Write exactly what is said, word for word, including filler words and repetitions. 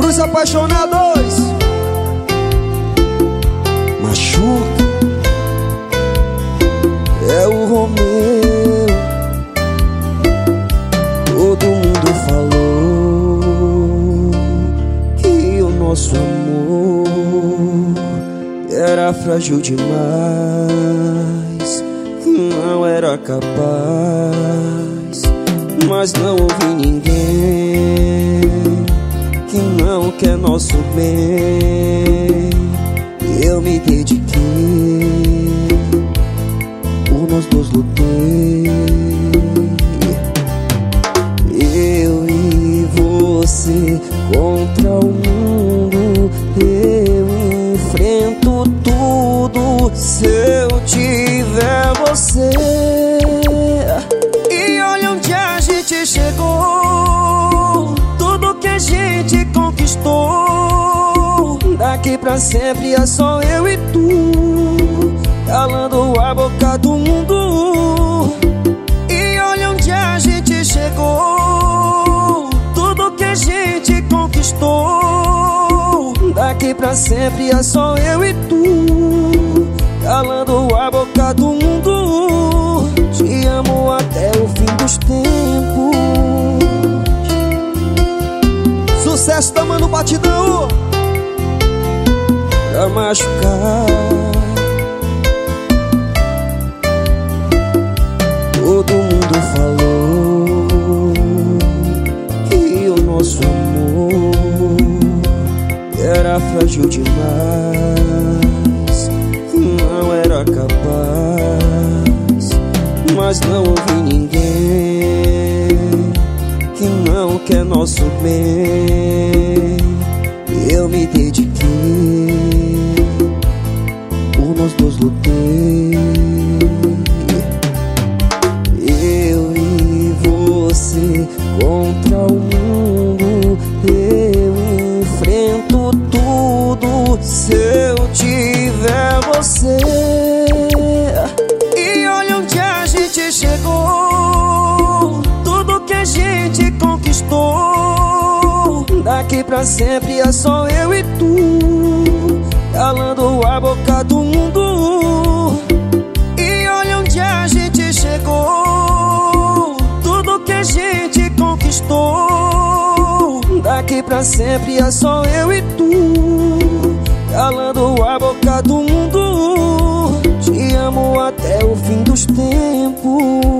dos apaixonados. Machuca é o Romeu. Todo mundo falou que o nosso amor era frágil demais, não era capaz, mas não ouvi ninguém que não quer nosso bem. Eu me dediquei, por nós dois lutei, eu e você contra o mundo. Eu enfrento tudo se eu tiver você. E olha onde a gente chegou, tudo que a gente conquistou. Daqui pra sempre é só eu e tu, calando a boca do mundo. E olha onde a gente chegou, tudo que a gente conquistou. Daqui pra sempre é só eu e tu, calando a boca do mundo. Te amo até o fim dos tempos. Sucesso da Mano Batidão, pra machucar. Todo mundo falou que o nosso amor era frágil demais, não era capaz, mas não ouvi ninguém que não quer nosso bem. Eu me dediquei, por nós dois lutei, eu e você contra o mundo. Eu enfrento tudo se eu tiver você. E olha onde a gente chegou, tudo que a gente conquistou. Daqui pra sempre é só eu e tu, calando a boca do mundo. E olha onde a gente chegou, tudo que a gente conquistou. Daqui pra sempre é só eu e tu, calando a boca do mundo. Te amo até o fim dos tempos.